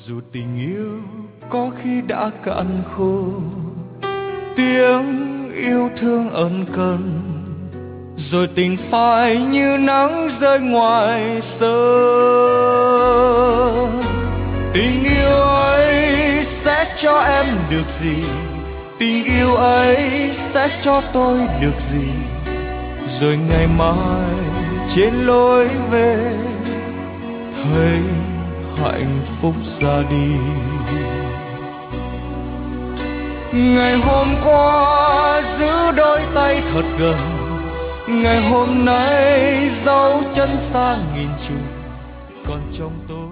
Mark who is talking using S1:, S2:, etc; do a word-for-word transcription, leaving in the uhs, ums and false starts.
S1: Dù tình yêu có khi đã cạn khô, tiếng yêu thương ân cần, rồi tình phai như nắng rơi ngoài sân. Tình yêu ấy sẽ cho em được gì? Tình yêu ấy sẽ cho tôi được gì? Rồi ngày mai trên lối về thấy hạnh phúc ra đi. Ngày hôm qua giữ đôi tay thật gần, ngày hôm nay dấu chân xa nghìn trùng, còn trong tôi